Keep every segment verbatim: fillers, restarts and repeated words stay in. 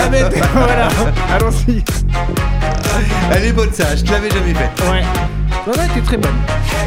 la mettre. Voilà, allons-y. Elle est bonne ça, je te l'avais jamais faite. Ouais. Ouais, ouais, t'es très bonne.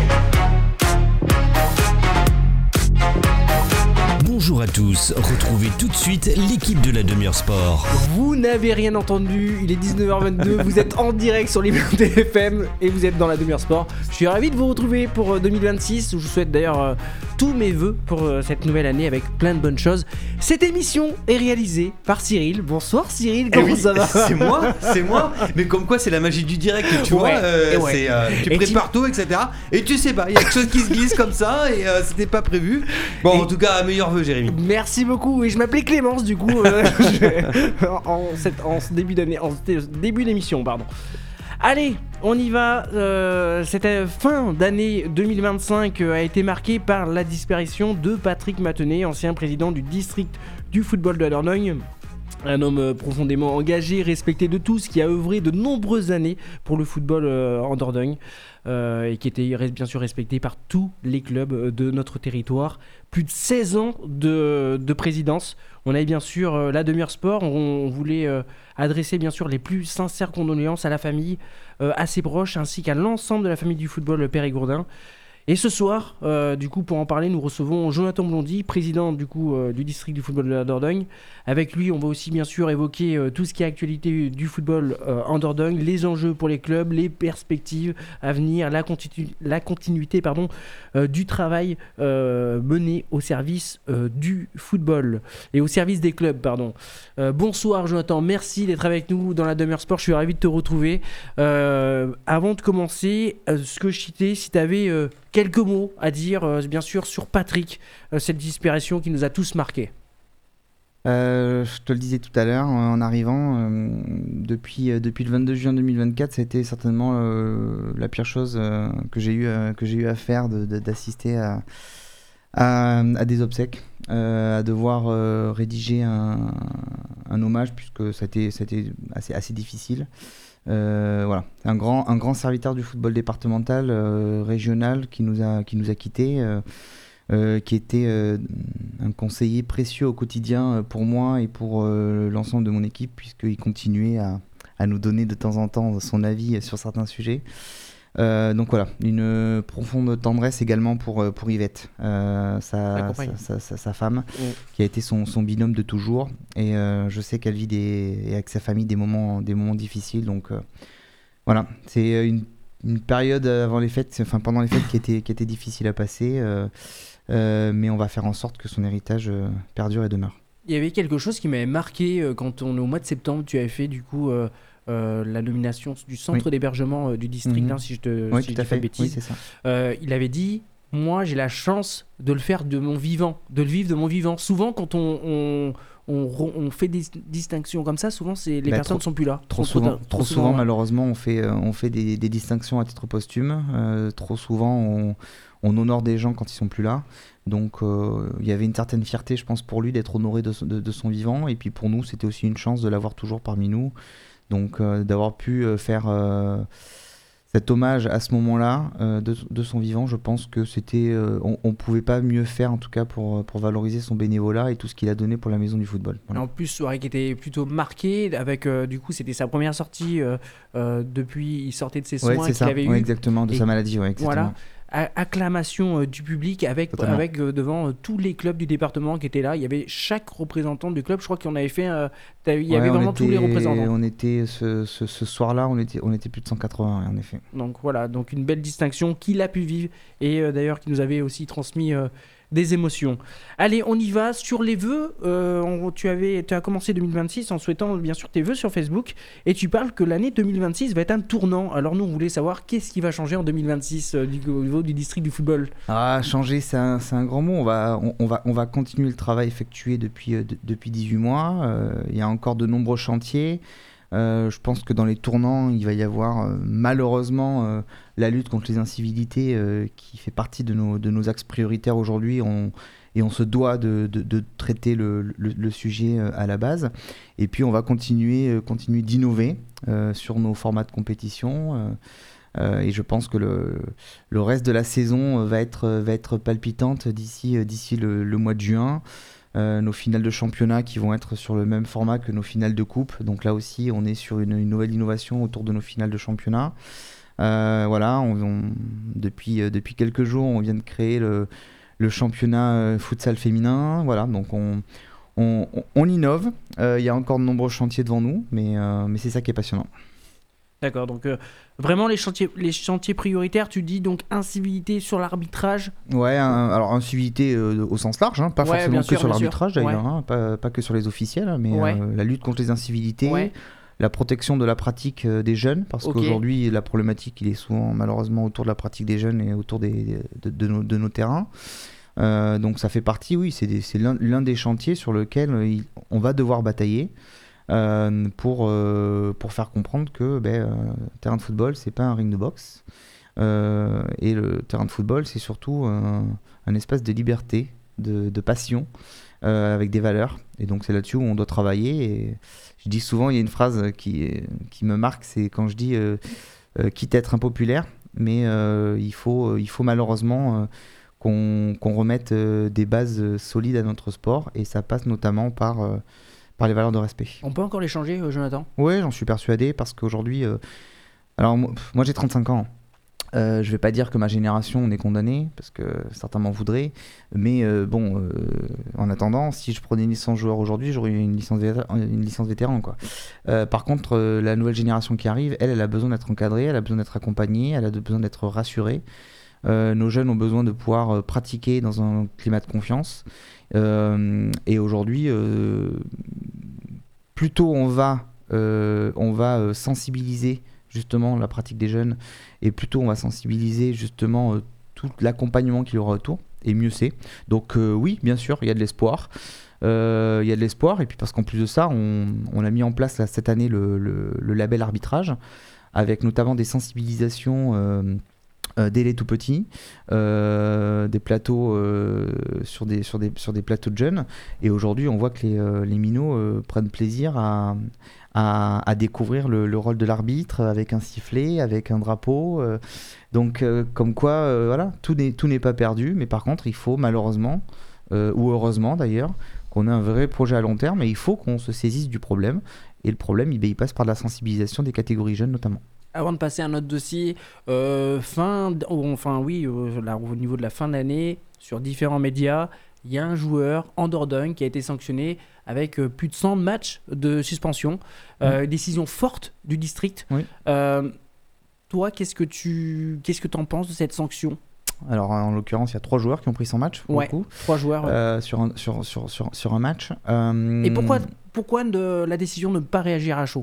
Bonjour à tous, retrouvez tout de suite l'équipe de la demi-heure sport. Vous n'avez rien entendu, il est dix-neuf heures vingt-deux, vous êtes en direct sur Liberté F M et vous êtes dans la demi-heure sport. Je suis ravi de vous retrouver pour deux mille vingt-six, où je vous souhaite d'ailleurs euh, tous mes vœux pour euh, cette nouvelle année avec plein de bonnes choses. Cette émission est réalisée par Cyril. Bonsoir Cyril, comment eh oui, ça va? C'est moi, c'est moi. Mais comme quoi c'est la magie du direct, tu Ouais, vois. Euh, ouais. c'est, euh, tu Et prépares tout, et cetera. Et tu sais pas, il y a quelque chose qui se glisse comme ça et euh, c'était pas prévu. Bon, Et... en tout cas, meilleurs vœux, Jérémy. Merci beaucoup. Et je m'appelais Clémence du coup euh, je... en, en, cette, en ce début d'année, en ce début d'émission, pardon. Allez, on y va. Euh, cette fin d'année deux mille vingt-cinq a été marquée par la disparition de Patrick Matenet, ancien président du district du football de la Dordogne. Un homme profondément engagé, respecté de tous, qui a œuvré de nombreuses années pour le football euh, en Dordogne euh, et qui était bien sûr respecté par tous les clubs de notre territoire. Plus de seize ans de, de présidence. On avait bien sûr euh, la demi-heure sport. On, on voulait euh, adresser bien sûr les plus sincères condoléances à la famille, euh, à ses proches, ainsi qu'à l'ensemble de la famille du football périgourdin. Et ce soir, euh, du coup, pour en parler, nous recevons Jonathan Blondy, président du coup euh, du district du football de la Dordogne. Avec lui, on va aussi bien sûr évoquer euh, tout ce qui est actualité du football euh, en Dordogne, les enjeux pour les clubs, les perspectives à venir, la, continu- la continuité pardon, euh, du travail euh, mené au service euh, du football et au service des clubs. Pardon. Euh, bonsoir Jonathan, merci d'être avec nous dans la demi-heure sport. Je suis ravi de te retrouver. Euh, avant de commencer, euh, ce que je citais, si tu avais euh, quelques mots à dire, euh, bien sûr, sur Patrick, euh, cette disparition qui nous a tous marqués. Euh, je te le disais tout à l'heure en arrivant, euh, depuis, euh, depuis le vingt-deux juin deux mille vingt-quatre, ça a été certainement euh, la pire chose euh, que, j'ai eu, euh, que j'ai eu à faire, de, de, d'assister à, à, à des obsèques, euh, à devoir euh, rédiger un, un hommage, puisque ça a été, ça a été assez, assez difficile. Euh, voilà, un grand, un grand serviteur du football départemental, euh, régional, qui nous a, qui nous a quittés. Euh, Euh, qui était euh, un conseiller précieux au quotidien euh, pour moi et pour euh, l'ensemble de mon équipe, puisqu'il continuait à, à nous donner de temps en temps son avis sur certains sujets. Euh, donc voilà, une profonde tendresse également pour, pour Yvette, euh, sa, sa, sa, sa, sa femme, mmh. qui a été son, son binôme de toujours. Et euh, je sais qu'elle vit des, avec sa famille des moments, des moments difficiles. Donc euh, voilà, c'est une, une période avant les fêtes, enfin pendant les fêtes qui était, qui était difficile à passer. Euh, Euh, mais on va faire en sorte que son héritage euh, perdure et demeure. Il y avait quelque chose qui m'avait marqué euh, quand on, au mois de septembre, tu avais fait du coup euh, euh, la nomination du centre oui. d'hébergement euh, du district, mmh. hein, si je te oui, si tout à dis fait. pas de bêtises. Oui, c'est ça. Euh, il avait dit, moi j'ai la chance de le faire de mon vivant, de le vivre de mon vivant. Souvent quand on, on On, on fait des distinctions comme ça, souvent c'est, les bah, personnes ne sont plus là. Trop, trop souvent, trop, trop souvent, souvent malheureusement, on fait, euh, on fait des, des distinctions à titre posthume. Euh, trop souvent, on, on honore des gens quand ils sont plus là. Donc, il euh, y avait une certaine fierté, je pense, pour lui d'être honoré de, de, de son vivant. Et puis pour nous, c'était aussi une chance de l'avoir toujours parmi nous. Donc, euh, d'avoir pu euh, faire euh, cet hommage à ce moment-là euh, de, de son vivant, je pense que c'était, euh, on ne pouvait pas mieux faire en tout cas pour, pour valoriser son bénévolat et tout ce qu'il a donné pour la maison du football. Voilà. En plus, soirée qui était plutôt marquée, avec euh, du coup c'était sa première sortie euh, euh, depuis il sortait de ses soins ouais, c'est qu'il ça. avait ouais, eu. Exactement, de et sa maladie. Ouais, exactement. Voilà. Acclamation euh, du public avec, avec euh, devant euh, tous les clubs du département qui étaient là. Il y avait chaque représentant du club. Je crois qu'on avait fait. Euh, il y ouais, avait vraiment était, tous les représentants. On était ce, ce, ce soir-là, on était, on était plus de cent quatre-vingts en effet. Donc voilà, donc une belle distinction qu'il a pu vivre et euh, d'ailleurs qui nous avait aussi transmis euh, des émotions. Allez, on y va sur les vœux. Euh, on, tu, avais, tu as commencé deux mille vingt-six en souhaitant bien sûr tes vœux sur Facebook et tu parles que l'année deux mille vingt-six va être un tournant. Alors nous, on voulait savoir qu'est-ce qui va changer en deux mille vingt-six euh, du, au niveau du district du football. Ah, changer, c'est un, c'est un grand mot. On va, on, on, va, on va continuer le travail effectué depuis, euh, de, depuis dix-huit mois. Euh, il y a encore de nombreux chantiers. Euh, je pense que dans les tournants, il va y avoir euh, malheureusement euh, la lutte contre les incivilités euh, qui fait partie de nos, de nos axes prioritaires aujourd'hui. On, et on se doit de, de, de traiter le, le, le sujet euh, à la base. Et puis on va continuer, euh, continuer d'innover euh, sur nos formats de compétition. Euh, euh, et je pense que le, le reste de la saison va être, va être palpitante d'ici, d'ici le, le mois de juin. Euh, nos finales de championnat qui vont être sur le même format que nos finales de coupe. Donc là aussi, on est sur une, une nouvelle innovation autour de nos finales de championnat. Euh, voilà, on, on, depuis, euh, depuis quelques jours, on vient de créer le, le championnat euh, futsal féminin. Voilà, donc on, on, on, on innove. Il euh, y a encore de nombreux chantiers devant nous, mais, euh, mais c'est ça qui est passionnant. D'accord, donc euh, vraiment les chantiers, les chantiers prioritaires, tu dis donc incivilité sur l'arbitrage. Ouais, un, alors incivilité euh, au sens large, hein, pas Ouais, forcément que sûr, sur l'arbitrage sûr. d'ailleurs, Ouais. hein, pas, pas que sur les officiels, mais Ouais. euh, la lutte contre les incivilités, Ouais. la protection de la pratique euh, des jeunes, parce Ok. qu'aujourd'hui la problématique il est souvent malheureusement autour de la pratique des jeunes et autour des, de, de, nos, de nos terrains. Euh, donc ça fait partie, oui, c'est, des, c'est l'un, l'un des chantiers sur lequel euh, il, on va devoir batailler. Euh, pour, euh, pour faire comprendre que ben, euh, terrain de football, c'est pas un ring de boxe. Euh, et le terrain de football, c'est surtout un, un espace de liberté, de, de passion, euh, avec des valeurs. Et donc, c'est là-dessus où on doit travailler. Et je dis souvent, il y a une phrase qui, est, qui me marque, c'est quand je dis euh, euh, quitte à être impopulaire, mais euh, il, faut, il faut malheureusement euh, qu'on, qu'on remette euh, des bases solides à notre sport. Et ça passe notamment par. Euh, par les valeurs de respect. On peut encore les changer, euh, Jonathan ? Oui, j'en suis persuadé parce qu'aujourd'hui, euh, alors moi, moi j'ai trente-cinq ans. Euh, je vais pas dire que ma génération on est condamné parce que certains m'en voudraient, mais euh, bon, euh, en attendant, si je prenais une licence joueur aujourd'hui, j'aurais une licence vétéran, une licence vétéran quoi. Euh, par contre, euh, la nouvelle génération qui arrive, elle, elle a besoin d'être encadrée, elle a besoin d'être accompagnée, elle a besoin d'être rassurée. Euh, nos jeunes ont besoin de pouvoir euh, pratiquer dans un climat de confiance. Euh, et aujourd'hui, euh, plus tôt on va, euh, on va euh, sensibiliser justement la pratique des jeunes, et plus tôt on va sensibiliser justement euh, tout l'accompagnement qu'il y aura autour, et mieux c'est. Donc euh, oui, bien sûr, il y a de l'espoir. Il euh, y a de l'espoir, et puis parce qu'en plus de ça, on, on a mis en place là, cette année le, le, le label arbitrage, avec notamment des sensibilisations euh, Euh, dès les tout petits, euh, des plateaux euh, sur, des, sur, des, sur des plateaux de jeunes. Et aujourd'hui, on voit que les, euh, les minots euh, prennent plaisir à, à, à découvrir le, le rôle de l'arbitre avec un sifflet, avec un drapeau. Euh, donc, euh, comme quoi, euh, voilà, tout n'est, tout n'est pas perdu. Mais par contre, il faut malheureusement, euh, ou heureusement d'ailleurs, qu'on ait un vrai projet à long terme. Et il faut qu'on se saisisse du problème. Et le problème, il, il passe par la sensibilisation des catégories jeunes notamment. Avant de passer à un autre dossier, euh, fin, d- ou enfin oui, euh, là, au niveau de la fin d'année, sur différents médias, il y a un joueur en Dordogne qui a été sanctionné avec euh, plus de cent matchs de suspension. Euh, décision forte du district. Oui. Euh, toi, qu'est-ce que tu qu'est-ce que t'en penses de cette sanction ? Alors en l'occurrence, il y a trois joueurs qui ont pris son match pour Ouais, le coup, trois joueurs. ouais. euh, sur, un, sur, sur, sur, sur un match. Euh, Et pourquoi, pourquoi de la décision de ne pas réagir à chaud ?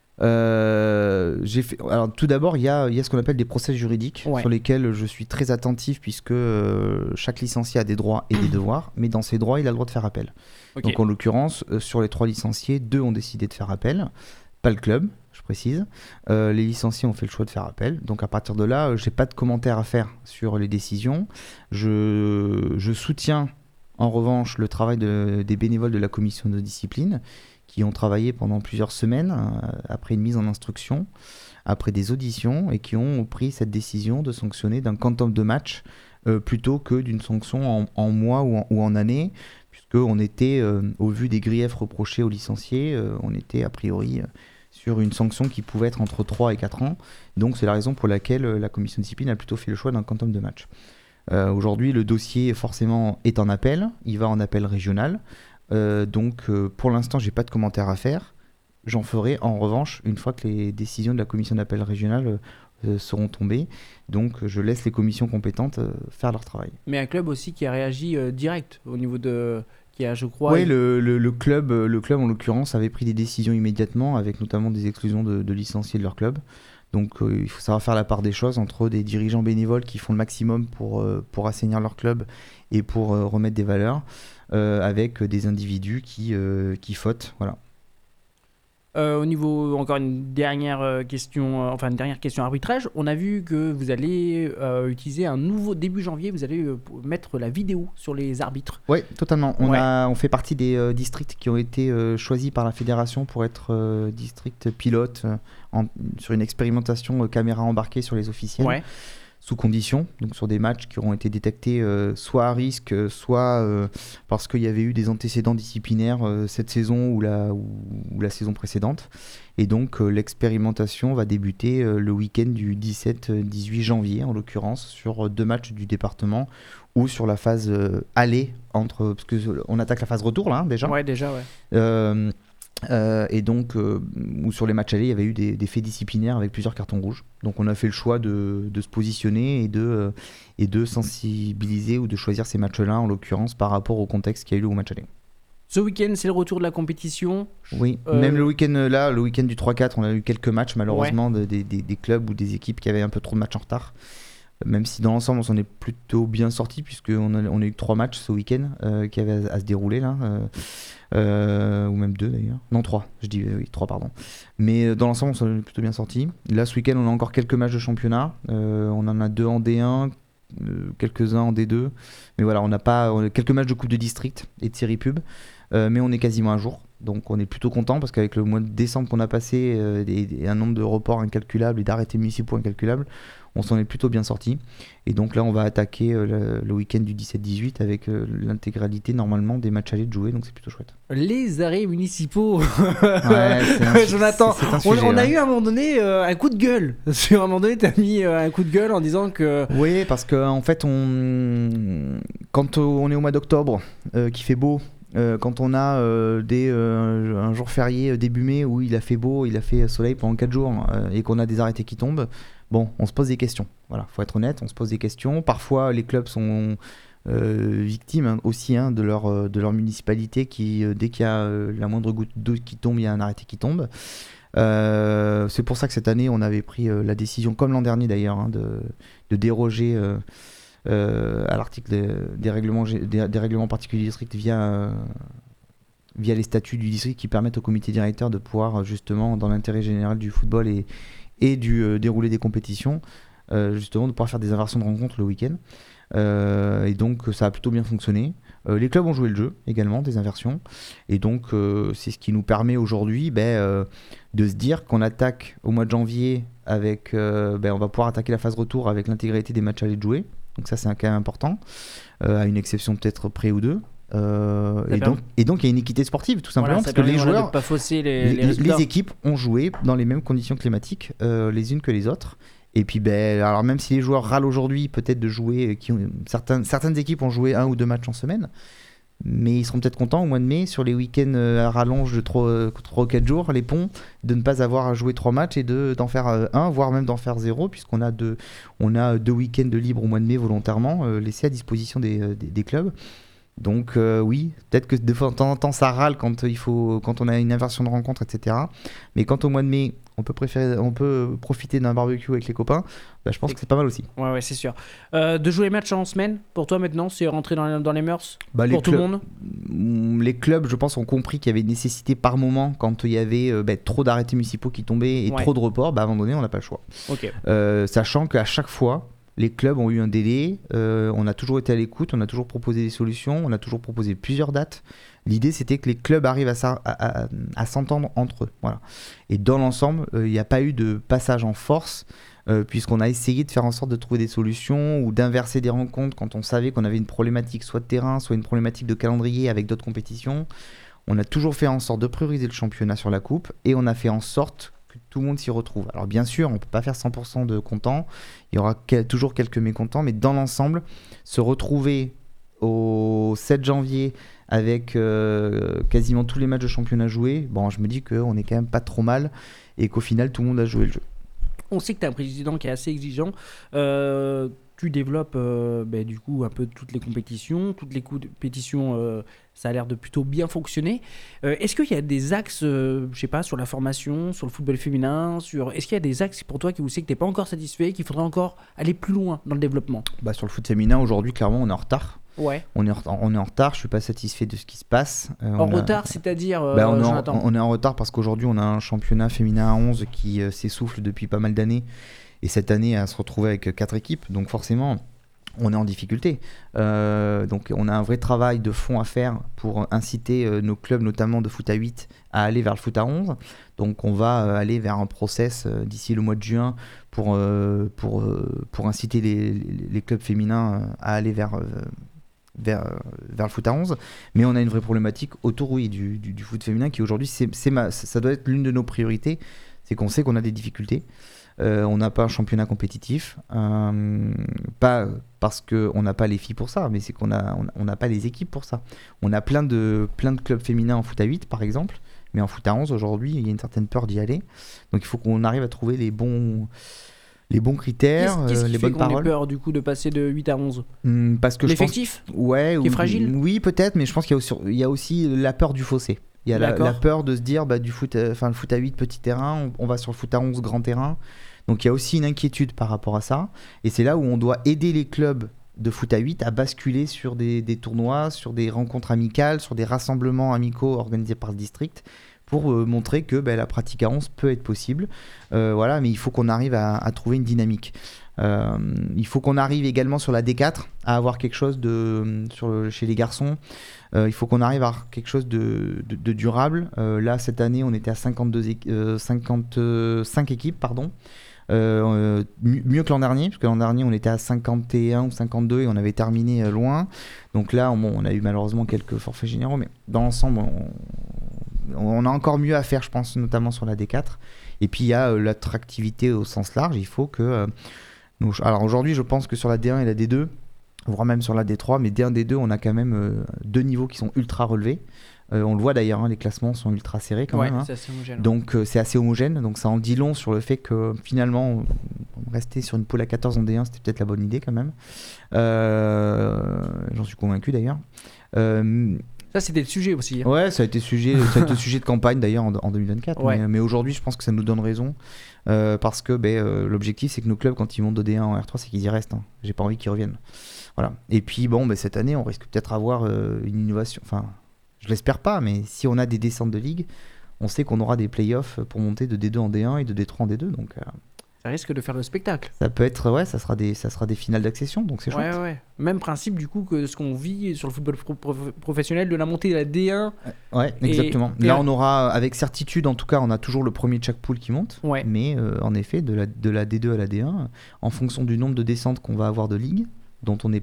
Euh, j'ai fait... Alors tout d'abord, il y a, il y a ce qu'on appelle des procès juridiques, Ouais. sur lesquels je suis très attentif, puisque euh, chaque licencié a des droits et des devoirs, mais dans ses droits, il a le droit de faire appel. Ok. Donc en l'occurrence, euh, sur les trois licenciés, deux ont décidé de faire appel, pas le club, je précise. Euh, les licenciés ont fait le choix de faire appel. Donc à partir de là, euh, j'ai pas de commentaires à faire sur les décisions. Je, je soutiens en revanche le travail de, des bénévoles de la commission de discipline, qui ont travaillé pendant plusieurs semaines, euh, après une mise en instruction, après des auditions, et qui ont pris cette décision de sanctionner d'un quantum de match euh, plutôt que d'une sanction en, en mois ou en, ou en année, puisqu'on était, euh, au vu des griefs reprochés aux licenciés, euh, on était a priori euh, sur une sanction qui pouvait être entre trois et quatre ans. Donc c'est la raison pour laquelle euh, la commission de discipline a plutôt fait le choix d'un quantum de match. Euh, aujourd'hui, le dossier forcément est en appel, il va en appel régional. Euh, donc euh, pour l'instant j'ai pas de commentaires à faire, j'en ferai en revanche une fois que les décisions de la commission d'appel régionale euh, seront tombées, donc je laisse les commissions compétentes euh, faire leur travail. Mais un club aussi qui a réagi euh, direct au niveau de... qui a, je crois... Oui, le, le, le, club, le club en l'occurrence avait pris des décisions immédiatement, avec notamment des exclusions de, de licenciés de leur club. Donc euh, il faut savoir faire la part des choses entre des dirigeants bénévoles qui font le maximum pour, euh, pour assainir leur club et pour euh, remettre des valeurs, euh, avec des individus qui, euh, qui fautent. Voilà. Euh, au niveau, encore une dernière euh, question, euh, enfin une dernière question arbitrage, on a vu que vous allez euh, utiliser un nouveau, début janvier, vous allez euh, mettre la vidéo sur les arbitres. Oui, totalement. On, Ouais. a, on fait partie des euh, districts qui ont été euh, choisis par la fédération pour être euh, district pilote euh, en, sur une expérimentation euh, caméra embarquée sur les officiels. Ouais. sous condition, donc sur des matchs qui auront été détectés euh, soit à risque, soit euh, parce qu'il y avait eu des antécédents disciplinaires euh, cette saison ou la, ou, ou la saison précédente. Et donc euh, l'expérimentation va débuter euh, le week-end du dix-sept dix-huit janvier, en l'occurrence, sur euh, deux matchs du département ou sur la phase euh, aller, entre, parce qu'on attaque la phase retour là hein, déjà. Ouais, déjà, ouais. Euh, Euh, et donc, euh, où sur les matchs allés, il y avait eu des, des faits disciplinaires avec plusieurs cartons rouges. Donc, on a fait le choix de, de se positionner et de, euh, et de sensibiliser ou de choisir ces matchs-là, en l'occurrence, par rapport au contexte qu'il y a eu au match aller. Ce week-end, c'est le retour de la compétition. Oui, Euh, même le week-end là, le week-end du trois quatre, on a eu quelques matchs, malheureusement, de, des, des, des clubs ou des équipes qui avaient un peu trop de matchs en retard. Même si dans l'ensemble on s'en est plutôt bien sorti, puisqu'on a, on a eu trois matchs ce week-end euh, qui avaient à, à se dérouler là, euh, euh, ou même deux d'ailleurs. Non, trois, je dis oui, trois, pardon. Mais dans l'ensemble on s'en est plutôt bien sorti. Là ce week-end on a encore quelques matchs de championnat, euh, on en a deux en D un, euh, quelques-uns en D deux. Mais voilà, on n'a pas on a quelques matchs de Coupe de District et de série pub, euh, mais on est quasiment à jour. Donc on est plutôt content parce qu'avec le mois de décembre qu'on a passé euh, et, et un nombre de reports incalculables et d'arrêtés municipaux incalculables, on s'en est plutôt bien sorti. Et donc là on va attaquer euh, le, le week-end du dix-sept dix-huit avec euh, l'intégralité normalement des matchs allés de jouer, donc c'est plutôt chouette. Les arrêts municipaux. Ouais, c'est un, Jonathan, c'est, c'est un on, sujet, on a ouais. eu à un moment donné euh, un coup de gueule. Sur un moment donné, t'as mis euh, un coup de gueule en disant que. Oui, parce qu'en en fait, on... quand on est au mois d'octobre, euh, qu'il fait beau, Euh, quand on a euh, des, euh, un jour férié euh, début mai où il a fait beau, il a fait soleil pendant quatre jours euh, et qu'on a des arrêtés qui tombent, bon, on se pose des questions. Voilà, faut être honnête, on se pose des questions. Parfois, les clubs sont euh, victimes hein, aussi hein, de, leur, euh, de leur municipalité qui, euh, dès qu'il y a euh, la moindre goutte d'eau qui tombe, il y a un arrêté qui tombe. Euh, c'est pour ça que cette année, on avait pris euh, la décision, comme l'an dernier d'ailleurs, hein, de, de déroger. Euh, Euh, à l'article des, des, règlements, des, des règlements particuliers du district via, euh, via les statuts du district qui permettent au comité directeur de pouvoir justement, dans l'intérêt général du football et, et du euh, déroulé des compétitions, euh, justement de pouvoir faire des inversions de rencontres le week-end. Euh, et donc ça a plutôt bien fonctionné. Euh, les clubs ont joué le jeu également, des inversions. Et donc euh, c'est ce qui nous permet aujourd'hui ben, euh, de se dire qu'on attaque au mois de janvier avec, euh, ben, on va pouvoir attaquer la phase retour avec l'intégralité des matchs allés de jouer. Donc ça c'est un cas important, euh, à une exception peut-être près ou deux. Euh, et, donc, et donc il y a une équité sportive tout simplement, voilà, parce que les voilà, joueurs, de pas fausser les, les, les, les équipes ont joué dans les mêmes conditions climatiques euh, les unes que les autres. Et puis ben, alors même si les joueurs râlent aujourd'hui peut-être de jouer, qui ont, certains, certaines équipes ont joué un ou deux matchs en semaine, mais ils seront peut-être contents au mois de mai sur les week-ends à rallonge de trois ou quatre jours, les ponts, de ne pas avoir à jouer trois matchs et de, d'en faire un, voire même d'en faire zéro, puisqu'on a deux, on a deux week-ends de libre au mois de mai volontairement euh, laissés à disposition des, des, des clubs. Donc euh, oui, peut-être que de temps en temps ça râle quand, il faut, quand on a une inversion de rencontre, et cetera. Mais quand au mois de mai, on peut, préférer, on peut profiter d'un barbecue avec les copains, bah, je pense que c'est pas mal aussi. Ouais, ouais, c'est sûr. Euh, de jouer les matchs en semaine, pour toi maintenant, c'est rentrer dans, dans les mœurs bah, pour les tout clubs, le monde. Les clubs, je pense, ont compris qu'il y avait une nécessité par moment, quand il y avait euh, bah, trop d'arrêtés municipaux qui tombaient et ouais. trop de reports, bah, à un moment donné, on n'a pas le choix. Okay. Euh, sachant qu'à chaque fois, les clubs ont eu un délai, euh, on a toujours été à l'écoute, on a toujours proposé des solutions, on a toujours proposé plusieurs dates. L'idée, c'était que les clubs arrivent à, à, à, à s'entendre entre eux. Voilà. Et dans l'ensemble, il euh, n'y a pas eu de passage en force, euh, puisqu'on a essayé de faire en sorte de trouver des solutions ou d'inverser des rencontres quand on savait qu'on avait une problématique soit de terrain, soit une problématique de calendrier avec d'autres compétitions. On a toujours fait en sorte de prioriser le championnat sur la coupe et on a fait en sorte que tout le monde s'y retrouve. Alors bien sûr, on ne peut pas faire cent pour cent de contents, il y aura que, toujours quelques mécontents, mais dans l'ensemble, se retrouver au sept janvier avec euh, quasiment tous les matchs de championnat joués, bon, je me dis qu'on est quand même pas trop mal et qu'au final, tout le monde a joué le jeu. On sait que tu as un président qui est assez exigeant. Euh, tu développes euh, bah, du coup un peu toutes les compétitions. Toutes les compétitions, euh, ça a l'air de plutôt bien fonctionner. Euh, est-ce qu'il y a des axes, euh, je sais pas, sur la formation, sur le football féminin, sur... Est-ce qu'il y a des axes pour toi qui vous savez que tu n'es pas encore satisfait, qu'il faudrait encore aller plus loin dans le développement ? Bah, sur le foot féminin, aujourd'hui, clairement, on est en retard. Ouais. On est, en, on est en retard, je suis pas satisfait de ce qui se passe. Euh, en retard, a... c'est-à-dire euh, bah, on, est en, on est en retard parce qu'aujourd'hui on a un championnat féminin à onze qui euh, s'essouffle depuis pas mal d'années et cette année à se retrouver avec quatre équipes, donc forcément on est en difficulté. Euh, donc on a un vrai travail de fond à faire pour inciter euh, nos clubs, notamment de foot à huit, à aller vers le foot à onze. Donc on va euh, aller vers un process euh, d'ici le mois de juin pour, euh, pour, euh, pour inciter les, les, les clubs féminins euh, à aller vers, euh, vers, euh, vers le foot à onze. Mais on a une vraie problématique autour oui, du, du, du foot féminin qui aujourd'hui, c'est, c'est ma, ça doit être l'une de nos priorités. C'est qu'on sait qu'on a des difficultés. Euh, on n'a pas un championnat compétitif, euh, pas parce qu'on n'a pas les filles pour ça, mais c'est qu'on a, on n'a pas les équipes pour ça. On a plein de, plein de clubs féminins en foot à huit par exemple, mais en foot à onze aujourd'hui, il y a une certaine peur d'y aller. Donc il faut qu'on arrive à trouver les bons, les bons critères, Qu'est-ce, qu'est-ce euh, qui les fait bonnes qu'on ait paroles. peur du coup de passer de huit à onze? Hum, parce que L'effectif je pense, ouais, qui est ou- fragile. Oui, peut-être, mais je pense qu'il y a aussi, il y a aussi la peur du fossé. Il y a la, D'accord. la peur de se dire, bah, du foot, enfin le foot à huit petit terrain, on, on va sur le foot à onze grand terrain. Donc il y a aussi une inquiétude par rapport à ça. Et c'est là où on doit aider les clubs de foot à huit à basculer sur des, des tournois, sur des rencontres amicales, sur des rassemblements amicaux organisés par le district pour euh, montrer que bah, la pratique à onze peut être possible. Euh, voilà, mais il faut qu'on arrive à, à trouver une dynamique. Euh, il faut qu'on arrive également sur la D quatre à avoir quelque chose de, sur le- chez les garçons. Euh, il faut qu'on arrive à avoir quelque chose de, de, de durable. Euh, là, cette année, on était à cinquante-deux équ- euh, cinquante-cinq équipes, pardon. Euh, euh, mieux mieux que l'an dernier, parce que l'an dernier on était à cinquante et un ou cinquante-deux et on avait terminé euh, loin. Donc là, on, on a eu malheureusement quelques forfaits généraux, mais dans l'ensemble, on, on a encore mieux à faire, je pense, notamment sur la D quatre. Et puis il y a euh, l'attractivité au sens large. Il faut que. Euh, nos- alors aujourd'hui, je pense que sur la D un et la D deux, voire même sur la D trois, mais D un, D deux, on a quand même euh, deux niveaux qui sont ultra relevés. Euh, on le voit d'ailleurs, hein, les classements sont ultra serrés quand Ouais, même. hein. c'est assez homogène. Donc euh, c'est assez homogène, donc ça en dit long sur le fait que finalement on- on rester sur une poule à quatorze en D un, c'était peut-être la bonne idée quand même. Euh, J'en suis convaincu d'ailleurs. Euh, Ça, c'était le sujet aussi. hein. ouais, ça a été sujet, ça a été sujet de campagne d'ailleurs en, en deux mille vingt-quatre. Ouais. Mais, mais aujourd'hui, je pense que ça nous donne raison euh, parce que ben, euh, l'objectif c'est que nos clubs quand ils montent de D un en R trois, c'est qu'ils y restent. hein. J'ai pas envie qu'ils reviennent. Voilà. Et puis bon, ben, cette année, on risque peut-être d'avoir euh, une innovation. Enfin, je l'espère pas, mais si on a des descentes de ligue, on sait qu'on aura des playoffs pour monter de D deux en D un et de D trois en D deux. Donc euh, Ça risque de faire le spectacle. ça peut être, ouais, ça sera des, ça sera des finales d'accession. Donc c'est Ouais, chouette. ouais. Même principe du coup que ce qu'on vit sur le football pro- pro- professionnel de la montée de la D un. Ouais, Et- exactement. et Là, un- on aura, avec certitude, en tout cas, on a toujours le premier de chaque poule qui monte. Ouais. Mais euh, en effet, de la, de la D deux à la D un, en fonction du nombre de descentes qu'on va avoir de ligue, dont on est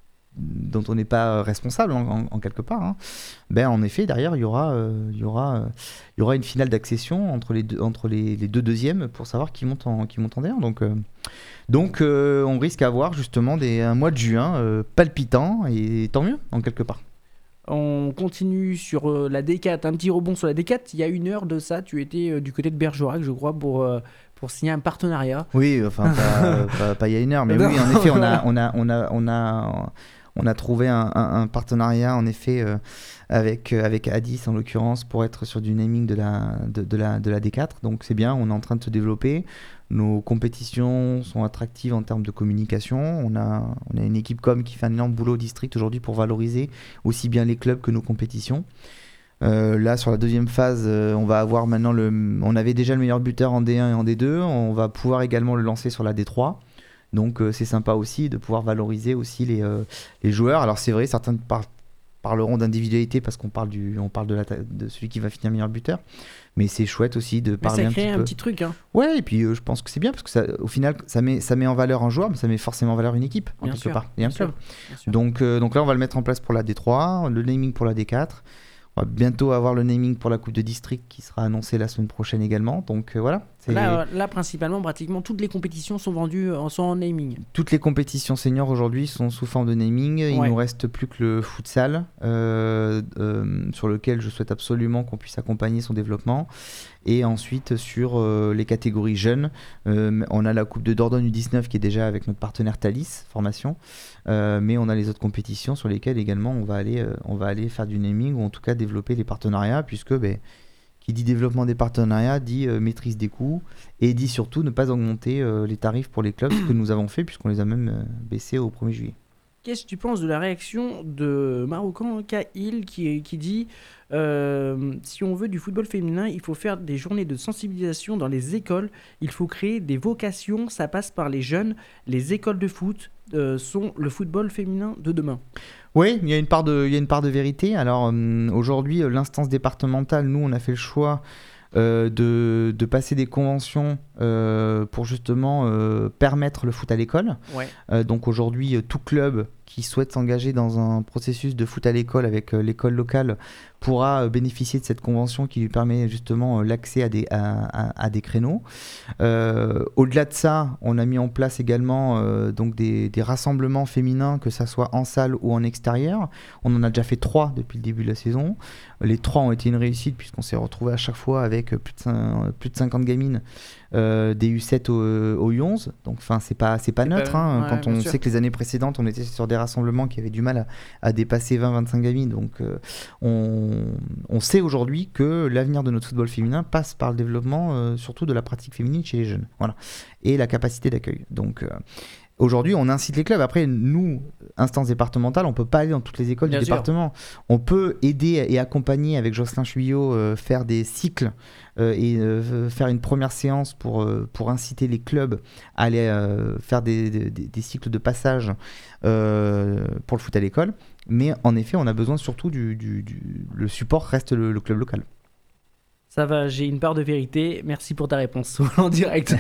dont on n'est pas responsable en, en- en quelque part, hein, ben en effet derrière il y aura, euh, il y aura, euh, il y aura une finale d'accession entre les deux, entre les, les deux deuxièmes pour savoir qui monte en, qui monte en D un. Donc, euh, donc euh, on risque d'avoir justement des, un mois de juin euh, palpitant et tant mieux en quelque part. On continue sur euh, la D quatre, un petit rebond sur la D quatre. Il y a une heure de ça, tu étais euh, du côté de Bergerac, je crois, pour, euh, pour signer un partenariat. Oui, enfin pas, pas, pas il y a une heure, mais Non. oui, en effet, on a, on a, on a, on a, on a trouvé un, un- un partenariat en effet euh, avec euh, avec Addis en l'occurrence pour être sur du naming de la de, de la de la D quatre. Donc c'est bien, on est en train de se développer. Nos compétitions sont attractives en termes de communication. On a on a une équipe com qui fait un énorme boulot au district aujourd'hui pour valoriser aussi bien les clubs que nos compétitions. Euh, là, sur la deuxième phase, euh, on va avoir maintenant le. On avait déjà le meilleur buteur en D un et en D deux. On va pouvoir également le lancer sur la D trois. Donc, euh, c'est sympa aussi de pouvoir valoriser aussi les, euh, les joueurs. Alors, c'est vrai, certains par- parleront d'individualité parce qu'on parle, du, on parle de, la, de celui qui va finir meilleur buteur. Mais c'est chouette aussi de Mais parler ça un crée petit un peu. petit truc. Hein. Ouais, et puis euh, je pense que c'est bien parce que ça, au final, ça met, ça met en valeur un joueur, mais ça met forcément en valeur une équipe, en Bien quelque sûr, part. Et un bien sûr, club. bien sûr. Donc, euh, donc là, on va le mettre en place pour la D trois, le naming pour la D quatre. On va bientôt avoir le naming pour la Coupe de District qui sera annoncé la semaine prochaine également. Donc euh, voilà. c'est- Là, euh, là, principalement, pratiquement toutes les compétitions sont vendues en, sont en naming. Toutes les compétitions seniors aujourd'hui sont sous forme de naming. Il Ouais. nous reste plus que le futsal, euh, euh, sur lequel je souhaite absolument qu'on puisse accompagner son développement. Et ensuite, sur euh, les catégories jeunes, euh, on a la Coupe de Dordogne U dix-neuf qui est déjà avec notre partenaire Thalys Formation. Euh, mais on a les autres compétitions sur lesquelles également on va aller, euh, on va aller faire du naming ou en tout cas développer les partenariats, puisque ben, qui dit développement des partenariats dit euh, maîtrise des coûts et dit surtout ne pas augmenter euh, les tarifs pour les clubs, ce que nous avons fait puisqu'on les a même euh, baissés au premier juillet. qu'est-ce que tu penses de la réaction de Marocan Kahil qui, qui dit euh, si on veut du football féminin, il faut faire des journées de sensibilisation dans les écoles, il faut créer des vocations, ça passe par les jeunes, les écoles de foot euh, sont le football féminin de demain. Oui, il y a une part de, il y a une part de vérité. Alors euh, aujourd'hui, euh, l'instance départementale, nous, on a fait le choix euh, de, de passer des conventions euh, pour justement euh, permettre le foot à l'école. Ouais. Euh, donc aujourd'hui, euh, tout club qui souhaite s'engager dans un processus de foot à l'école avec euh, l'école locale pourra euh, bénéficier de cette convention qui lui permet justement euh, l'accès à des, à, à, à des créneaux. Euh, au-delà de ça, on a mis en place également euh, donc des, des rassemblements féminins, que ça soit en salle ou en extérieur. On en a déjà fait trois depuis le début de la saison. Les trois ont été une réussite puisqu'on s'est retrouvé à chaque fois avec plus de, cinq, plus de cinquante gamines euh, des U sept au, au U onze. Donc enfin, c'est pas, c'est pas C'est neutre. pas- Hein, ouais, quand bien on sûr. sait que les années précédentes, on était sur des rassemblements qui avaient du mal à, à dépasser vingt à vingt-cinq gamines. Donc euh, on, on sait aujourd'hui que l'avenir de notre football féminin passe par le développement euh, surtout de la pratique féminine chez les jeunes. Voilà. Et la capacité d'accueil. Donc euh, aujourd'hui, on incite les clubs. Après, nous, instance départementale, on peut pas aller dans toutes les écoles Bien du sûr. département. On peut aider et accompagner avec Jocelyn Chuyot, euh, faire des cycles euh, et euh, faire une première séance pour, euh, pour inciter les clubs à aller euh, faire des, des, des cycles de passage euh, pour le foot à l'école. Mais en effet, on a besoin surtout du, du, du le support reste le, le club local. Ça va, j'ai une part de vérité. Merci pour ta réponse en direct.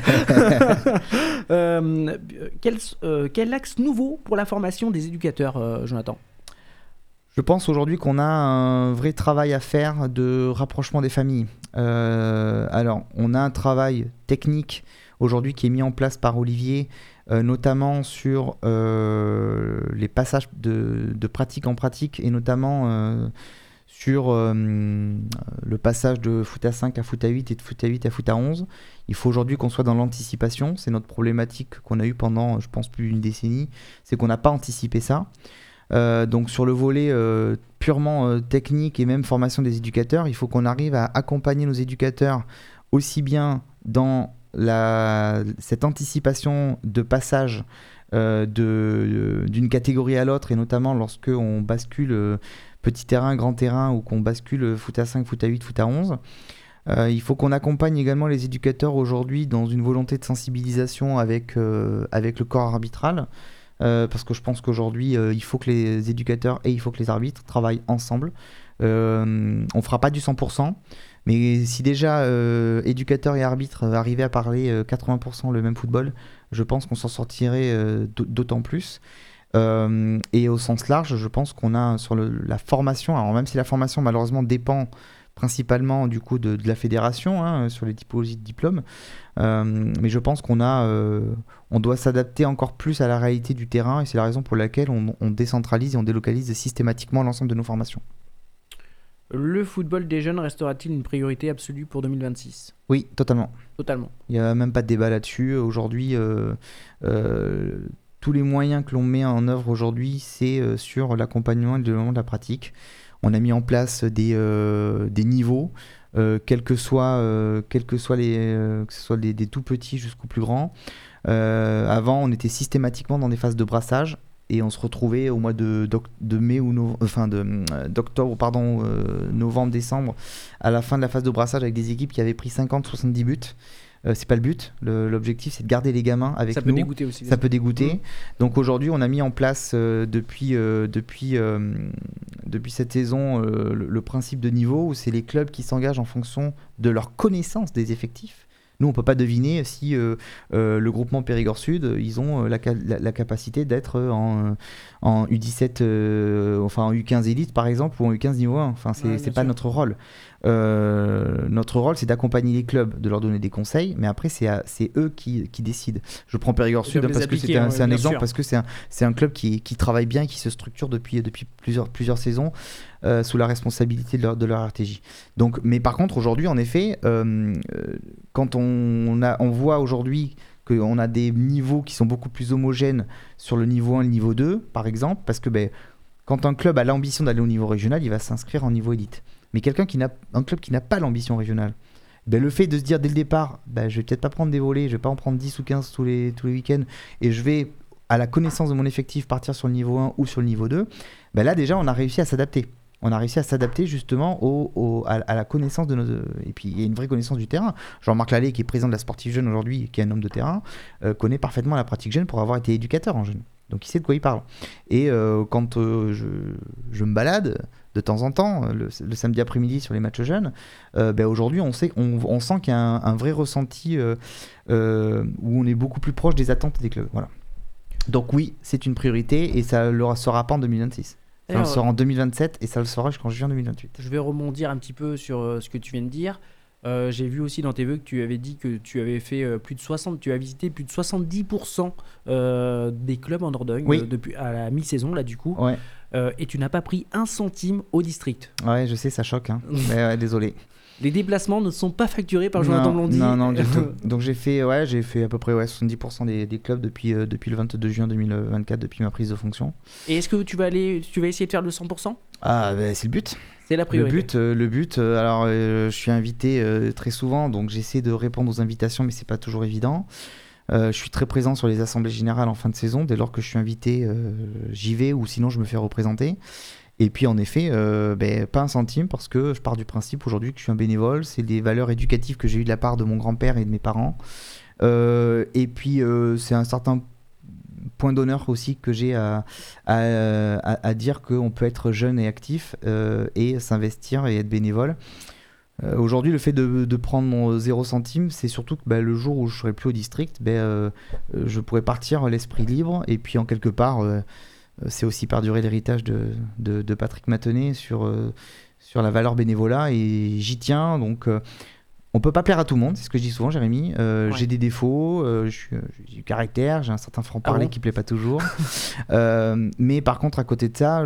Euh, quel, euh, quel axe nouveau pour la formation des éducateurs, euh, Jonathan ? Je pense aujourd'hui qu'on a un vrai travail à faire de rapprochement des familles. Euh, alors, on a un travail technique aujourd'hui qui est mis en place par Olivier, euh, notamment sur euh, les passages de, de pratique en pratique et notamment euh, sur euh, le passage de foot à cinq à foot à huit et de foot à huit à foot à onze. Il faut aujourd'hui qu'on soit dans l'anticipation. C'est notre problématique qu'on a eue pendant, je pense, plus d'une décennie. C'est qu'on n'a pas anticipé ça. Euh, donc sur le volet euh, purement euh, technique et même formation des éducateurs, il faut qu'on arrive à accompagner nos éducateurs aussi bien dans la, cette anticipation de passage euh, de, d'une catégorie à l'autre et notamment lorsque on bascule euh, petit terrain, grand terrain ou qu'on bascule foot à cinq, foot à huit, foot à onze. Euh, il faut qu'on accompagne également les éducateurs aujourd'hui dans une volonté de sensibilisation avec, euh, avec le corps arbitral. Euh, parce que je pense qu'aujourd'hui, euh, il faut que les éducateurs et il faut que les arbitres travaillent ensemble. Euh, on ne fera pas du cent pour cent, mais si déjà euh, éducateurs et arbitres arrivaient à parler euh, quatre-vingts pour cent le même football, je pense qu'on s'en sortirait euh, d'autant plus. Euh, et au sens large, je pense qu'on a sur le, la formation, alors même si la formation malheureusement dépend principalement du coup de, de la fédération hein, sur les typologies de diplômes, euh, mais je pense qu'on a, euh, on doit s'adapter encore plus à la réalité du terrain et c'est la raison pour laquelle on, on décentralise et on délocalise systématiquement l'ensemble de nos formations. Le football des jeunes restera-t-il une priorité absolue pour deux mille vingt-six ? Oui, totalement. Totalement. Il n'y a même pas de débat là-dessus. Aujourd'hui, euh, euh, tous les moyens que l'on met en œuvre aujourd'hui, c'est euh, sur l'accompagnement et le développement de la pratique. On a mis en place des, euh, des niveaux, euh, quels que soient, euh, quels que soient les, euh, que ce soit des, des tout petits jusqu'aux plus grands. Euh, avant, on était systématiquement dans des phases de brassage et on se retrouvait au mois de, de mai ou no, enfin de, d'octobre, pardon, euh, novembre, décembre, à la fin de la phase de brassage avec des équipes qui avaient pris cinquante à soixante-dix buts. Euh, c'est pas le but. Le, l'objectif, c'est de garder les gamins avec Ça nous. peut dégoûter aussi. Ça peut dégoûter. Mmh. Donc aujourd'hui, on a mis en place euh, depuis, euh, depuis, euh, depuis cette saison euh, le, le principe de niveau où c'est les clubs qui s'engagent en fonction de leur connaissance des effectifs. Nous, on ne peut pas deviner si euh, euh, le groupement Périgord Sud, ils ont euh, la, la, la capacité d'être en, en U dix-sept, euh, enfin en U quinze élite par exemple, ou en U quinze niveau un. Enfin, c'est, Ouais, c'est bien pas sûr. notre rôle. Euh, notre rôle, c'est d'accompagner les clubs, de leur donner des conseils, mais après, c'est, à, c'est eux qui, qui décident. Je prends Périgord Ils Sud doivent parce les que appliquer, c'est un, hein, c'est un bien exemple, sûr. parce que c'est un, c'est un club qui, qui travaille bien, qui se structure depuis, depuis plusieurs, plusieurs saisons euh, sous la responsabilité de leur, de leur R T J. Donc, mais par contre, aujourd'hui, en effet, euh, euh, quand on, on, a, on voit aujourd'hui qu'on a des niveaux qui sont beaucoup plus homogènes sur le niveau un et le niveau deux, par exemple, parce que ben, quand un club a l'ambition d'aller au niveau régional, il va s'inscrire en niveau élite. Mais quelqu'un qui n'a, un club qui n'a pas l'ambition régionale, ben le fait de se dire dès le départ, ben je vais peut-être pas prendre des volets, je vais pas en prendre dix ou quinze tous les, tous les week-ends, et je vais à la connaissance de mon effectif partir sur le niveau un ou sur le niveau deux, ben là déjà on a réussi à s'adapter. On a réussi à s'adapter justement au, au, à, à la connaissance de nos... Et puis il y a une vraie connaissance du terrain. Jean-Marc Lallet, qui est président de la Sportive Jeune aujourd'hui, qui est un homme de terrain, euh, connaît parfaitement la pratique jeune pour avoir été éducateur en jeune. Donc il sait de quoi il parle. Et euh, quand euh, je, je me balade de temps en temps, le, le samedi après-midi sur les matchs jeunes, euh, ben aujourd'hui on, sait, on, on sent qu'il y a un, un vrai ressenti euh, euh, où on est beaucoup plus proche des attentes des clubs. Voilà. Donc oui, c'est une priorité et ça ne le sera pas en deux mille vingt-six. Ça Alors, le sera en deux mille vingt-sept et ça le sera jusqu'en juin deux mille vingt-huit. Je vais rebondir un petit peu sur euh, ce que tu viens de dire. Euh, j'ai vu aussi dans tes vœux que tu avais dit que tu avais fait euh, plus de soixante, tu as visité plus de soixante-dix pour cent euh, des clubs en Dordogne oui. euh, depuis à la mi-saison là du coup. Ouais. Euh, et tu n'as pas pris un centime au district. Ouais, je sais, ça choque. Hein. Mais ouais, désolé. Les déplacements ne sont pas facturés par Jonathan Blondy. Non, non, du tout. Donc j'ai fait, ouais, j'ai fait à peu près ouais, soixante-dix pour cent des, des clubs depuis, euh, depuis le vingt-deux juin deux mille vingt-quatre, depuis ma prise de fonction. Et est-ce que tu vas aller, tu vas essayer de faire le cent pour cent ? Ah, bah, c'est le but. C'est la priorité. Le but, euh, le but euh, alors euh, je suis invité euh, très souvent, donc j'essaie de répondre aux invitations, mais c'est pas toujours évident. Euh, je suis très présent sur les assemblées générales en fin de saison. Dès lors que je suis invité, euh, j'y vais, ou sinon je me fais représenter. Et puis en effet, euh, ben, pas un centime, parce que je pars du principe aujourd'hui que je suis un bénévole. C'est des valeurs éducatives que j'ai eues de la part de mon grand-père et de mes parents. Euh, et puis euh, c'est un certain point d'honneur aussi que j'ai à, à, à, à dire qu'on peut être jeune et actif euh, et s'investir et être bénévole. Euh, aujourd'hui, le fait de, de prendre mon zéro centime, c'est surtout que bah, le jour où je ne serai plus au district, bah, euh, je pourrai partir l'esprit libre. Et puis en quelque part... Euh, c'est aussi perdurer l'héritage de, de, de Patrick Matenet sur, euh, sur la valeur bénévolat et j'y tiens. Donc, euh, on ne peut pas plaire à tout le monde, c'est ce que je dis souvent, Jérémy. Euh, ouais. J'ai des défauts, euh, je suis, j'ai du caractère, j'ai un certain franc-parler ah bon qui ne plaît pas toujours. euh, mais par contre, à côté de ça,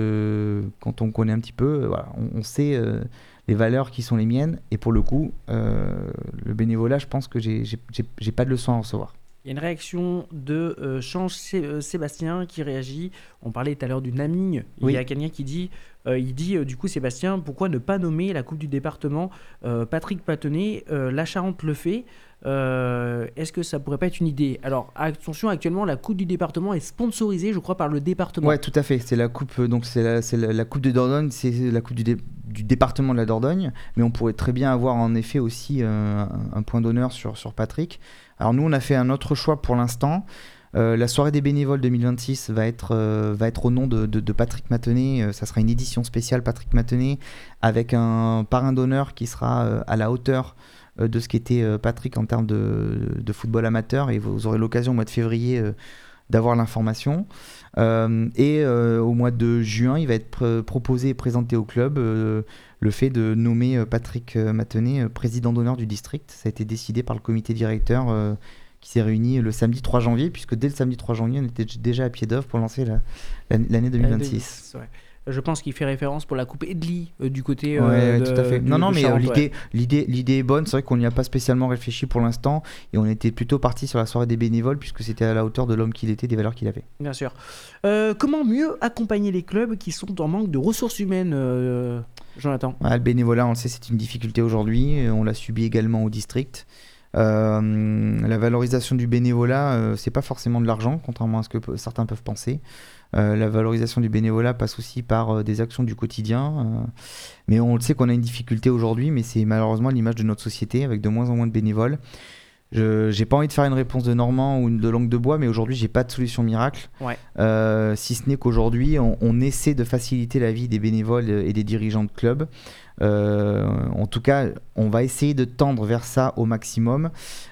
je, quand on connaît un petit peu, voilà, on, on sait euh, les valeurs qui sont les miennes. Et pour le coup, euh, le bénévolat, je pense que j'ai, j'ai, j'ai, j'ai pas de leçon à recevoir. Il y a une réaction de euh, Change Sé- Sébastien qui réagit. On parlait tout à l'heure du naming. Oui. Il y a quelqu'un qui dit, euh, il dit euh, du coup Sébastien, pourquoi ne pas nommer la Coupe du département euh, Patrick Matenet, euh, la Charente le fait. Euh, est-ce que ça pourrait pas être une idée ? Alors attention, actuellement la Coupe du département est sponsorisée, je crois, par le département. Ouais, tout à fait. C'est la coupe, donc c'est la, c'est la, la Coupe de Dordogne, c'est la Coupe du, dé, du département de la Dordogne. Mais on pourrait très bien avoir en effet aussi euh, un, un point d'honneur sur sur Patrick. Alors nous, on a fait un autre choix pour l'instant. Euh, la soirée des bénévoles deux mille vingt-six va être, euh, va être au nom de, de, de Patrick Matenet. Euh, ça sera une édition spéciale Patrick Matenet avec un parrain d'honneur qui sera euh, à la hauteur euh, de ce qu'était euh, Patrick en termes de, de football amateur. Et vous aurez l'occasion au mois de février euh, d'avoir l'information. Euh, et euh, au mois de juin, il va être pr- proposé et présenté au club euh, le fait de nommer euh, Patrick euh, Matenet euh, président d'honneur du district. Ça a été décidé par le comité directeur euh, qui s'est réuni le samedi trois janvier, puisque dès le samedi trois janvier, on était déjà à pied d'œuvre pour lancer la, la, l'année deux mille vingt-six. Ouais. Je pense qu'il fait référence pour la coupe Edli euh, du côté euh, ouais, de, tout à fait. Du, non, non, mais Charente, l'idée, ouais. l'idée, l'idée est bonne. C'est vrai qu'on n'y a pas spécialement réfléchi pour l'instant et on était plutôt parti sur la soirée des bénévoles puisque c'était à la hauteur de l'homme qu'il était, des valeurs qu'il avait. Bien sûr. Euh, comment mieux accompagner les clubs qui sont en manque de ressources humaines, euh, Jonathan ? Ouais, le bénévolat, on le sait, c'est une difficulté aujourd'hui. On l'a subi également au district. Euh, la valorisation du bénévolat, euh, c'est pas forcément de l'argent, contrairement à ce que p- certains peuvent penser. Euh, la valorisation du bénévolat passe aussi par euh, des actions du quotidien. Euh, mais on le sait qu'on a une difficulté aujourd'hui, mais c'est malheureusement l'image de notre société avec de moins en moins de bénévoles. Je j'ai pas envie de faire une réponse de Normand ou une de langue de bois, mais aujourd'hui j'ai pas de solution miracle. Ouais. Euh, si ce n'est qu'aujourd'hui on, on essaie de faciliter la vie des bénévoles et des dirigeants de clubs. Euh, en tout cas, on va essayer de tendre vers ça au maximum.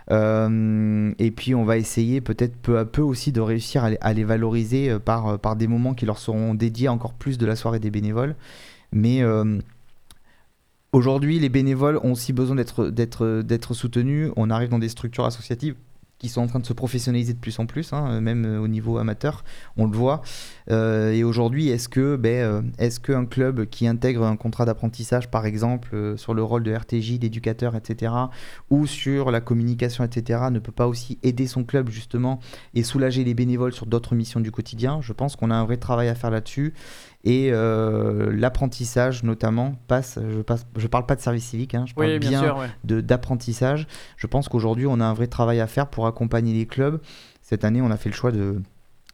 Euh, et puis on va essayer peut-être peu à peu aussi de réussir à les, à les valoriser par, par des moments qui leur seront dédiés encore plus de la soirée des bénévoles. Mais euh, aujourd'hui, les bénévoles ont aussi besoin d'être, d'être, d'être soutenus. On arrive dans des structures associatives qui sont en train de se professionnaliser de plus en plus, hein, même au niveau amateur, on le voit. Euh, et aujourd'hui, est-ce que, ben, euh, est-ce qu'un club qui intègre un contrat d'apprentissage, par exemple, euh, sur le rôle de R T J, d'éducateur, et cetera, ou sur la communication, et cetera, ne peut pas aussi aider son club, justement, et soulager les bénévoles sur d'autres missions du quotidien ? Je pense qu'on a un vrai travail à faire là-dessus. Et euh, l'apprentissage notamment passe, je passe, je parle pas de service civique, hein, je parle oui, bien, bien sûr, ouais. de, d'apprentissage. Je pense qu'aujourd'hui on a un vrai travail à faire pour accompagner les clubs. Cette année on a fait le choix de,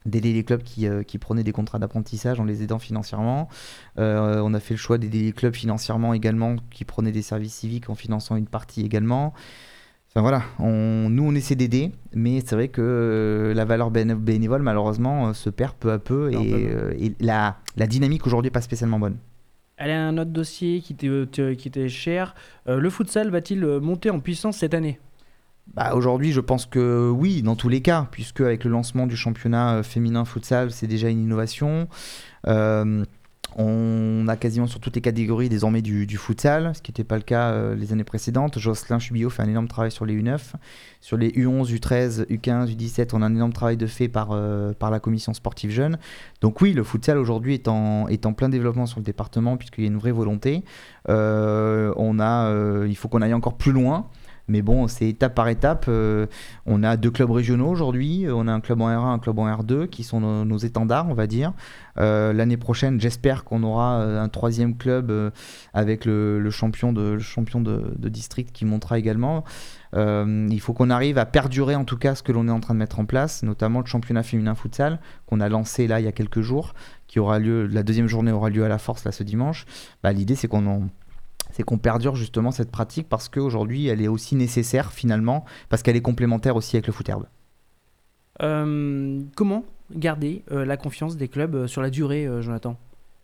d'aider les clubs qui, euh, qui prenaient des contrats d'apprentissage en les aidant financièrement. Euh, on a fait le choix d'aider les clubs financièrement également qui prenaient des services civiques en finançant une partie également. Enfin voilà, on, nous on essaie d'aider, mais c'est vrai que euh, la valeur béné- bénévole malheureusement euh, se perd peu à peu Non, et, pas euh, et la, la dynamique aujourd'hui n'est pas spécialement bonne. Allez, un autre dossier qui était, te- qui était cher. Euh, le futsal va-t-il euh, monter en puissance cette année ? Bah, aujourd'hui, je pense que oui, dans tous les cas, puisque avec le lancement du championnat euh, féminin futsal, c'est déjà une innovation. Euh, on a quasiment sur toutes les catégories désormais du, du futsal, ce qui n'était pas le cas euh, les années précédentes. Jocelyn Chubillot fait un énorme travail sur les U neuf. Sur les U onze, U treize, U quinze, U dix-sept, on a un énorme travail de fait par, euh, par la commission sportive jeune. Donc oui, le futsal aujourd'hui est en, est en plein développement sur le département, puisqu'il y a une vraie volonté. Euh, on a, euh, il faut qu'on aille encore plus loin. Mais bon, c'est étape par étape. Euh, on a deux clubs régionaux aujourd'hui. On a un club en R un, un club en R deux qui sont nos, nos étendards, on va dire. Euh, l'année prochaine, j'espère qu'on aura euh, un troisième club euh, avec le, le champion, de, le champion de, de district qui montera également. Euh, il faut qu'on arrive à perdurer en tout cas ce que l'on est en train de mettre en place, notamment le championnat féminin futsal qu'on a lancé là il y a quelques jours, qui aura lieu, la deuxième journée aura lieu à la Force là ce dimanche. Bah, l'idée c'est qu'on en c'est qu'on perdure justement cette pratique parce qu'aujourd'hui elle est aussi nécessaire finalement, parce qu'elle est complémentaire aussi avec le foot herbe. Euh, comment garder euh, la confiance des clubs euh, sur la durée, euh, Jonathan ?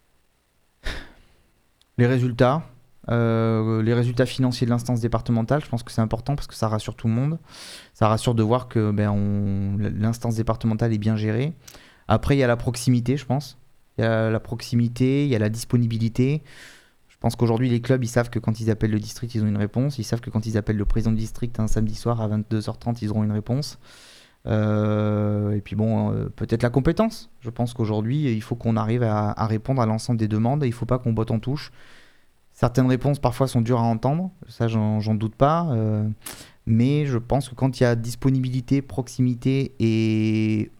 Les résultats, euh, les résultats financiers de l'instance départementale, je pense que c'est important parce que ça rassure tout le monde. Ça rassure de voir que ben, on, l'instance départementale est bien gérée. Après, il y a la proximité, je pense. Il y a la proximité, il y a la disponibilité. Je pense qu'aujourd'hui, les clubs, ils savent que quand ils appellent le district, ils ont une réponse. Ils savent que quand ils appellent le président du district un samedi soir à vingt-deux heures trente, ils auront une réponse. Euh, et puis bon, euh, peut-être la compétence. Je pense qu'aujourd'hui, il faut qu'on arrive à, à répondre à l'ensemble des demandes. Il ne faut pas qu'on botte en touche. Certaines réponses, parfois, sont dures à entendre. Ça, j'en, j'en doute pas. Euh, mais je pense que quand il y a disponibilité, proximité et...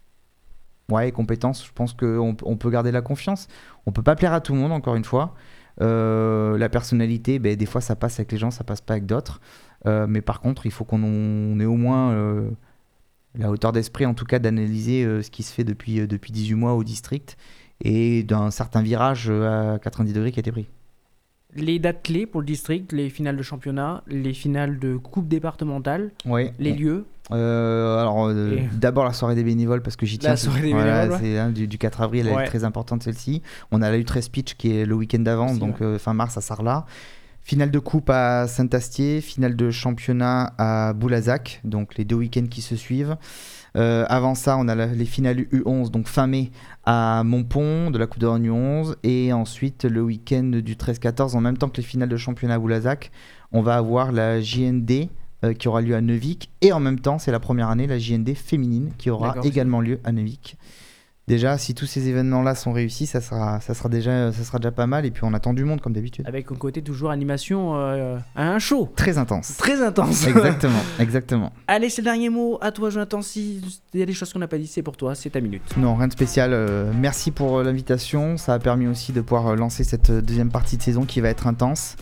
Ouais, compétence, je pense qu'on on peut garder la confiance. On ne peut pas plaire à tout le monde, encore une fois. Euh, la personnalité, ben, des fois ça passe avec les gens, ça passe pas avec d'autres. Euh, mais par contre, il faut qu'on on ait au moins euh, la hauteur d'esprit, en tout cas, d'analyser euh, ce qui se fait depuis, euh, depuis dix-huit mois au district et d'un certain virage à quatre-vingt-dix degrés qui a été pris. Les dates clés pour le district, les finales de championnat, les finales de coupe départementale, Ouais. les lieux. Euh, alors, euh, Et... d'abord la soirée des bénévoles parce que j'y tiens. La soirée des voilà, bénévoles, c'est hein, du, du quatre avril, elle ouais. est très importante celle-ci. On a la U treize Pitch qui est le week-end d'avant, Aussi, donc ouais. euh, fin mars à Sarlat. Finale de coupe à Saint-Astier, finale de championnat à Boulazac, donc les deux week-ends qui se suivent. Euh, avant ça, on a la, les finales U onze, donc fin mai à Montpont, de la Coupe de Rhône U onze. Et ensuite, le week-end du treize quatorze, en même temps que les finales de championnat à Boulazac, on va avoir la J N D euh, qui aura lieu à Neuvic. Et en même temps, c'est la première année, la J N D féminine qui aura D'accord, également lieu à Neuvic. Déjà, si tous ces événements-là sont réussis, ça sera, ça, sera déjà, ça sera déjà pas mal. Et puis, on attend du monde, comme d'habitude. Avec un côté toujours animation euh, à un show. Très intense. Très intense. Exactement, exactement. Allez, c'est le dernier mot. À toi, Jonathan. S'il y a des choses qu'on n'a pas dit, c'est pour toi. C'est ta minute. Non, rien de spécial. Euh, merci pour euh, l'invitation. Ça a permis aussi de pouvoir euh, lancer cette euh, deuxième partie de saison qui va être intense.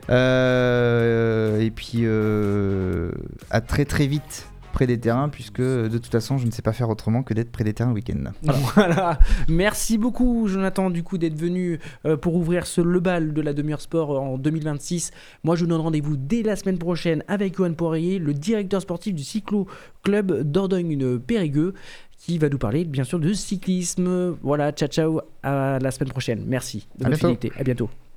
Euh, et puis, euh, à très très vite près des terrains, puisque de toute façon, je ne sais pas faire autrement que d'être près des terrains le week-end. Voilà. Voilà. Merci beaucoup, Jonathan, du coup, d'être venu euh, pour ouvrir ce le bal de la demi-heure sport en deux mille vingt-six. Moi, je vous donne rendez-vous dès la semaine prochaine avec Johan Poirier, le directeur sportif du Cyclo Club Dordogne-Périgueux, qui va nous parler, bien sûr, de cyclisme. Voilà, ciao, ciao, à la semaine prochaine. Merci de À votre bientôt. fidélité. À bientôt.